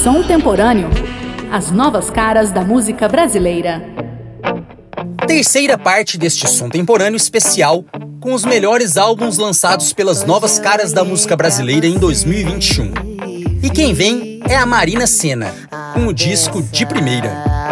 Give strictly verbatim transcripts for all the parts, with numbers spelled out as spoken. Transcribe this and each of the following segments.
Som Temporâneo. As novas caras da música brasileira. Terceira parte deste Som Temporâneo especial, com os melhores álbuns lançados pelas novas caras da música brasileira em dois mil e vinte e um. E quem vem é a Marina Sena, com o disco De Primeira.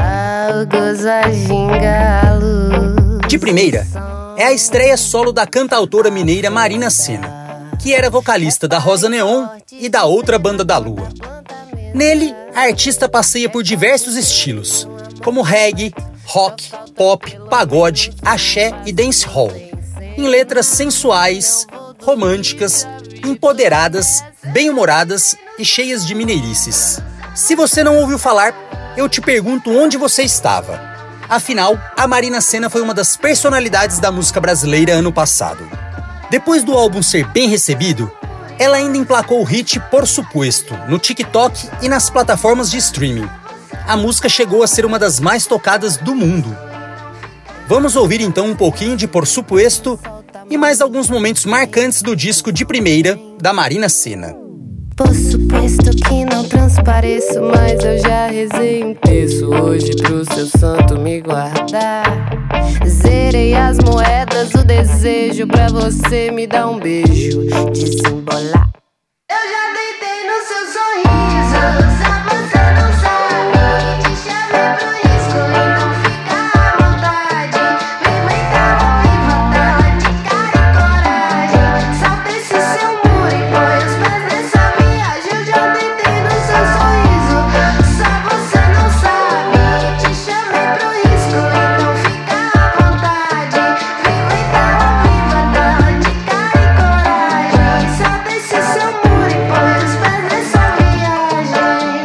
De Primeira é a estreia solo da cantautora mineira Marina Sena, que era vocalista da Rosa Neon e da outra banda da Lua. Nele, a artista passeia por diversos estilos, como reggae, rock, pop, pagode, axé e dancehall, em letras sensuais, românticas, empoderadas, bem-humoradas e cheias de mineirices. Se você não ouviu falar, eu te pergunto onde você estava. Afinal, a Marina Sena foi uma das personalidades da música brasileira ano passado. Depois do álbum ser bem recebido, ela ainda emplacou o hit Por Supuesto no TikTok e nas plataformas de streaming. A música chegou a ser uma das mais tocadas do mundo. Vamos ouvir então um pouquinho de Por Supuesto e mais alguns momentos marcantes do disco De Primeira, da Marina Sena. Por suposto que não transpareço, mas eu já rezei um terço hoje pro seu santo me guardar. Zerei as moedas, o desejo pra você me dar um beijo, desembolar. Eu já deitei no seu sorriso, só você não sabe. Te chamei pro risco, então fica à vontade. Vem brincar, vou me de cara e coragem. Salta esse seu muro e põe os pés nessa viagem. Eu já deitei no seu sorriso, só você não sabe. Te chamei pro risco, então fica à vontade. Vem brincar, vou me de cara e coragem. Salta esse seu muro e põe os pés nessa viagem.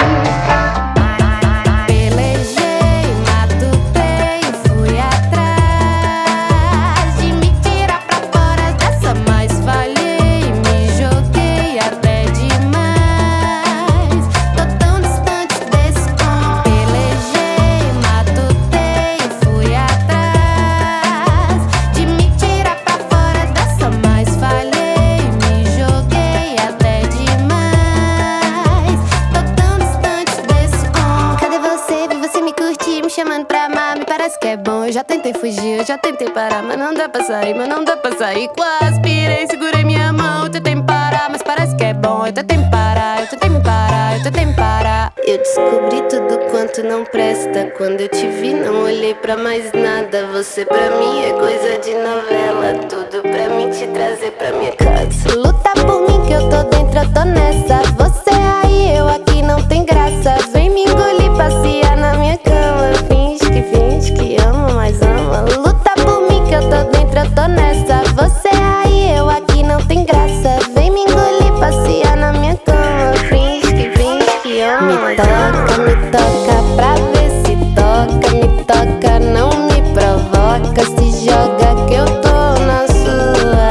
Pelejei, matutei, fui atrás de me tirar pra fora dessa, mas falhei, me joguei até demais. Tô tão distante desse ponto. Pelejei, matutei, fui atrás de me tirar pra fora dessa, mas falhei, me joguei até demais. Tô tão distante desse ponto. Cadê você? Vi você me curtir, me chamando pra amar, me parece que é bom. Eu já tentei fugir, eu já tentei parar, mas não dá pra sair, mas não dá pra sair. Quase pirei, segurei minha mão, eu tentei me parar, mas parece que é bom. Eu tentei me parar, eu tentei me parar, eu tentei me parar. Eu descobri tudo quanto não presta. Quando eu te vi, não olhei pra mais nada. Você pra mim é coisa de novela, tudo pra mim te trazer pra minha casa. Luta por mim que eu tô dentro, eu tô nessa. Você aí, eu aqui, não tem graça. Vem me engolir, passear na minha cama. Finge que finge que ama, mas ama. Luta por mim que eu tô dentro, eu tô nessa. Você aí, eu aqui, não tem graça. Vem me engolir, passear na minha cama. Finge que finge que ama, mas ama. Me toca, me toca pra ver se toca. Me toca, não me provoca. Se joga que eu tô na sua.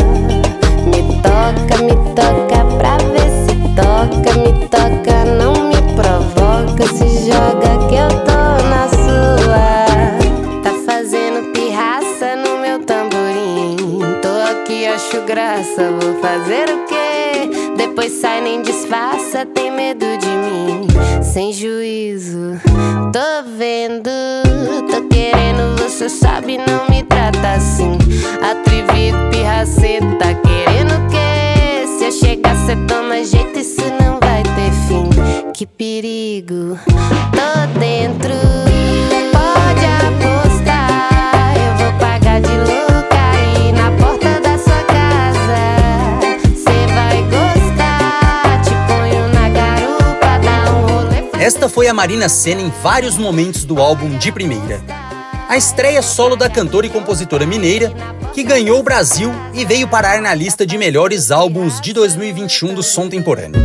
Me toca, me toca pra ver se toca. Me toca, não me provoca. Se joga que eu tô na sua. Tá fazendo pirraça no meu tamborim. Tô aqui, acho graça. Vou fazer o quê? Depois sai, nem disfarça. Tem medo de mim, sem juízo. Tô vendo, tô querendo, você sabe, não me trata assim. Atrevido, pirracento, tá querendo o quê? Se eu chegar, cê toma jeito, isso não vai ter fim. Que perigo, tô dentro. Pode apostar, eu vou pagar de louca aí na porta da sua casa. Cê vai gostar, te ponho na garupa, dá um rolê. Esta foi a Marina Sena em vários momentos do álbum De Primeira. A estreia solo da cantora e compositora mineira, que ganhou o Brasil e veio parar na lista de melhores álbuns de dois mil e vinte e um do Som Temporâneo.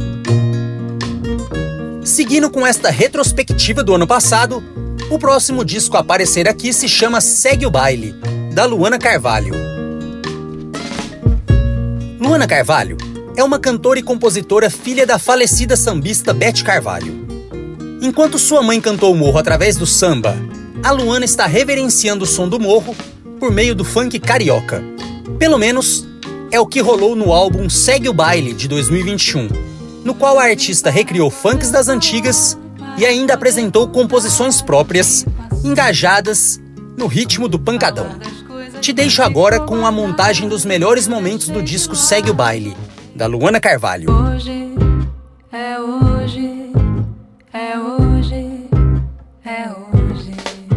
Seguindo com esta retrospectiva do ano passado, o próximo disco a aparecer aqui se chama Segue o Baile, da Luana Carvalho. Luana Carvalho é uma cantora e compositora filha da falecida sambista Beth Carvalho. Enquanto sua mãe cantou o morro através do samba, a Luana está reverenciando o som do morro por meio do funk carioca. Pelo menos, é o que rolou no álbum Segue o Baile, de dois mil e vinte e um, no qual a artista recriou funks das antigas e ainda apresentou composições próprias, engajadas no ritmo do pancadão. Te deixo agora com a montagem dos melhores momentos do disco Segue o Baile, da Luana Carvalho. Hoje é hoje, é hoje, é hoje.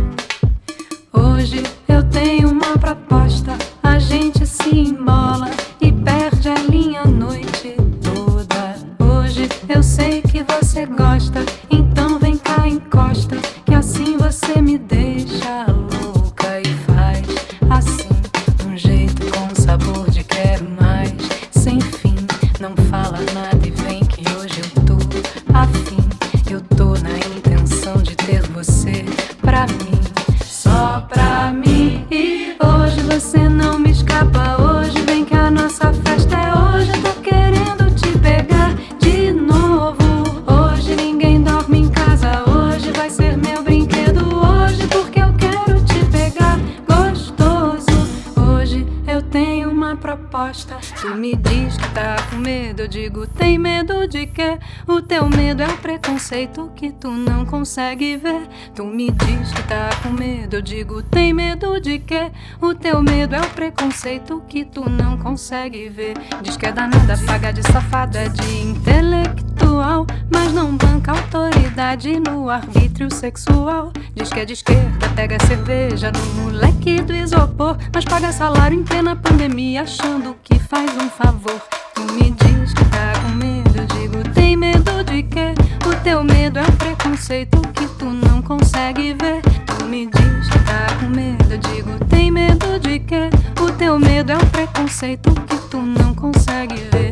Hoje eu tenho uma proposta, a gente se embola e perde a linha a noite toda. Hoje eu sei que você gosta, então vem cá, encosta, que assim você me deixa louca e faz assim, um jeito com sabor de quero mais, sem fim. Não fala nada e vem que hoje eu tô afim. Eu tô na intenção de ter você pra mim, só pra mim. E hoje você não me escapa, hoje vem que a nossa festa é hoje. Eu tô querendo te pegar de novo. Hoje ninguém dorme em casa, hoje vai ser meu brinquedo hoje, porque eu quero te pegar gostoso. Hoje eu tenho uma proposta. Tu me diz que tá com medo, eu digo tem medo de quê? O teu medo é o preconceito que tu não consegue ver. Tu me diz que tá com medo, eu digo tem medo de quê? O teu medo é o preconceito que tu não consegue ver. Diz que é danada, paga de safada, de intelectual, mas não banca autoridade no arbítrio sexual. Diz que é de esquerda, pega cerveja do moleque do isopor, mas paga salário em plena pandemia achando que faz um favor. Tu me diz que tá com medo, eu digo tem medo de quê? O teu medo é o preconceito que tu não consegue ver. Tu me diz que tá com medo, eu digo tem medo de quê? O teu medo é o preconceito que tu não consegue ver.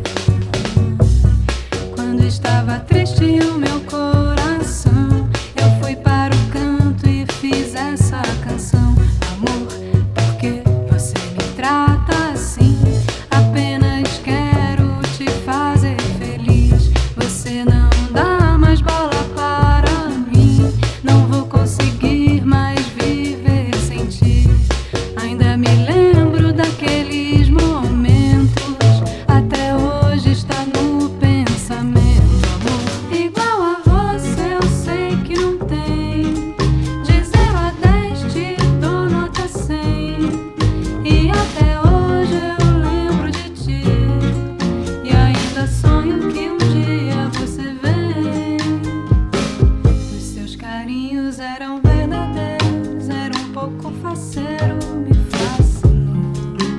Quando estava triste o meu coração, eu fui para o canto e fiz essa canção. Amor, por que você me trata assim? Apenas quero te fazer feliz. Você não dá mais bola para mim, não vou conseguir mais viver sem ti. Ainda me lembro daqueles momentos, até hoje está no pensamento. Amor igual a você eu sei que não tem, de zero a dez te dou nota cem. E até hoje eu lembro de ti, e ainda sonho que um dia você vem. Os seus carinhos eram verdadeiros, era um pouco faceiro, me fascinou.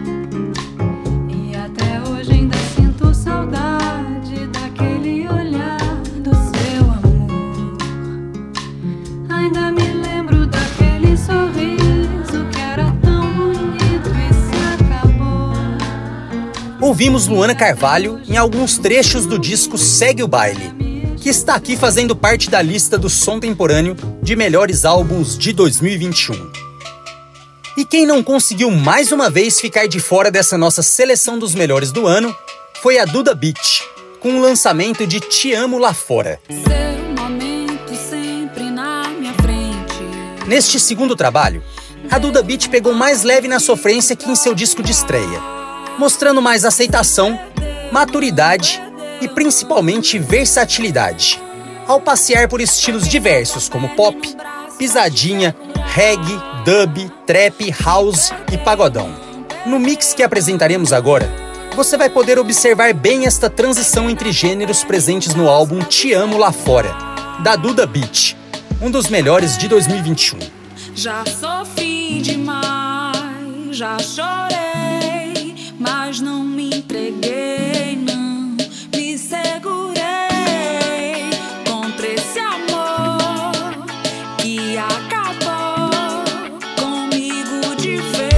E até hoje ainda sinto saudade daquele olhar do seu amor. Ainda me lembro daquele sorriso que era tão bonito e se acabou. Ouvimos Luana Carvalho em alguns trechos do disco Segue o Baile, que está aqui fazendo parte da lista do Som Temporâneo de melhores álbuns de dois mil e vinte e um. E quem não conseguiu mais uma vez ficar de fora dessa nossa seleção dos melhores do ano foi a Duda Beat, com o lançamento de Te Amo Lá Fora. Seu momento sempre na minha frente. Neste segundo trabalho, a Duda Beat pegou mais leve na sofrência que em seu disco de estreia, mostrando mais aceitação, maturidade e principalmente versatilidade, ao passear por estilos diversos como pop, pisadinha, reggae, dub, trap, house e pagodão. No mix que apresentaremos agora, você vai poder observar bem esta transição entre gêneros presentes no álbum Te Amo Lá Fora, da Duda Beat, um dos melhores de dois mil e vinte e um. Já sofri demais, já chorei, mas não me entreguei, não me segurei contra esse amor que acabou comigo de vez.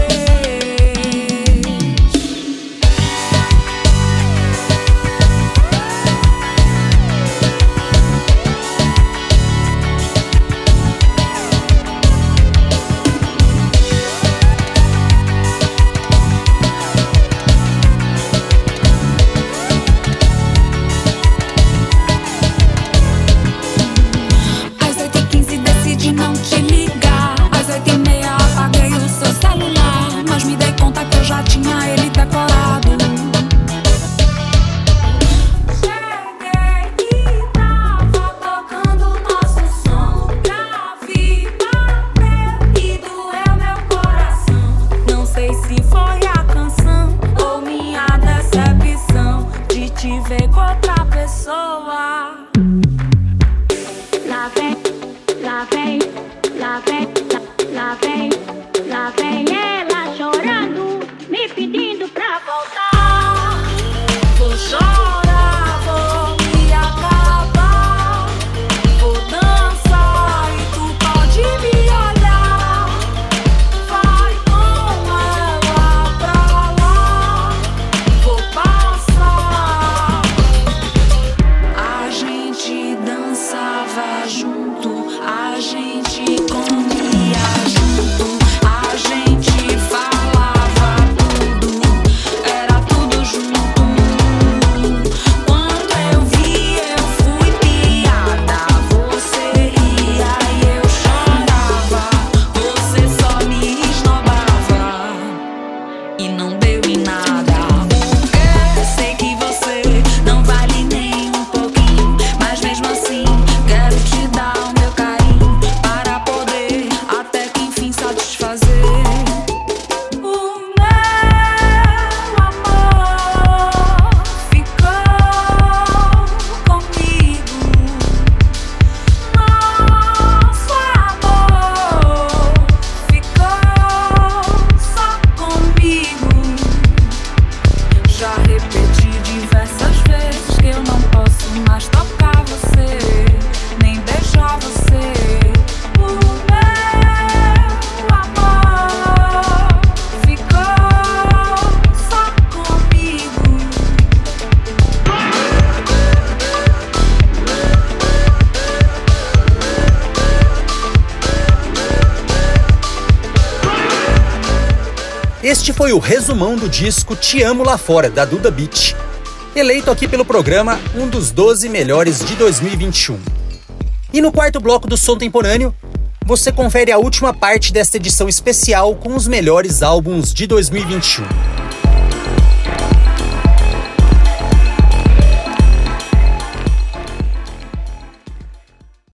Este foi o resumão do disco Te Amo Lá Fora, da Duda Beat, eleito aqui pelo programa um dos doze melhores de dois mil e vinte e um. E no quarto bloco do Som Temporâneo, você confere a última parte desta edição especial com os melhores álbuns de dois mil e vinte e um.